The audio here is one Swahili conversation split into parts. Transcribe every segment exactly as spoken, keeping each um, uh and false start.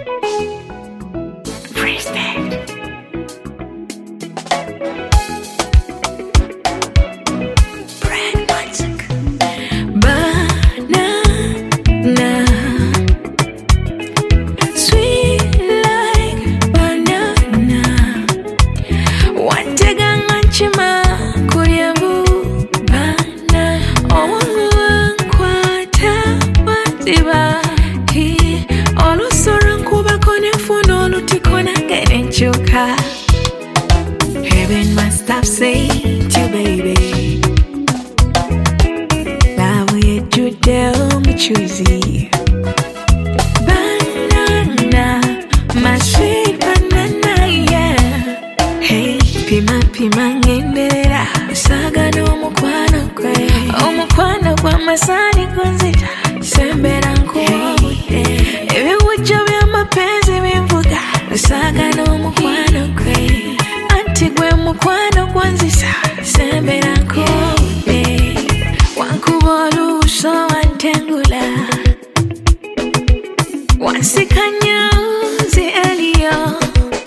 Heaven must have saved you, baby. Now we do down choosy. Banana, my sweet banana, yeah. Hey, pima pima ngendera. Saga no mukwano kwe. O mukwano kwa masani kunzita. Sembera nkuwawe. Ewe ujo vya mapenzi mimvuga. Saga no mukwano kwe. Antigwe mukwano kwanzisa. Sembera nkuwawe. Wankubolu uso wantengula. Wansikanya zi elio.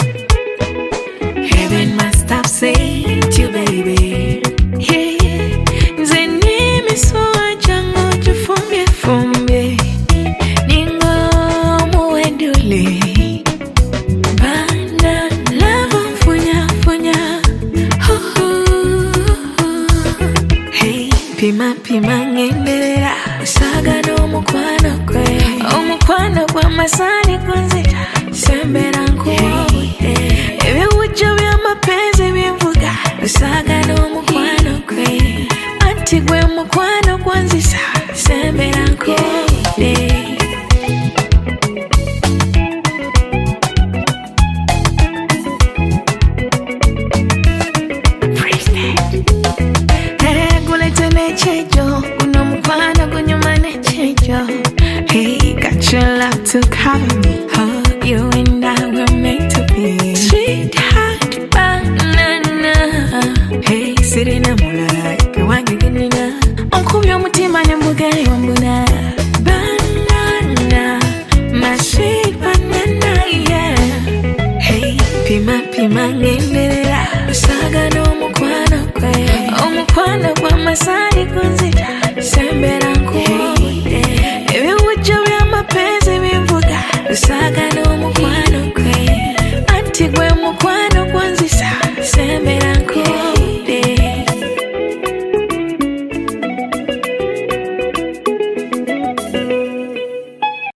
Heaven must have saved you, baby. Yeah, zeni miswa chango jufumbe fumbe. Ningo muendule. Bana lava funya funya. Ho ho. Hey, pima pima ngendera. Saga no mukwano kwe. O mukwano kwa masani kunzita. Sembera nkuwawe. Ewe ujo vya mapenzi mimvuga. Saga no mukwano kwe. Antigwe mukwano kwanzisa. Sembera nkuwawe. Uno mukwano kunyuma nechejo. Hey, got your love to cover me.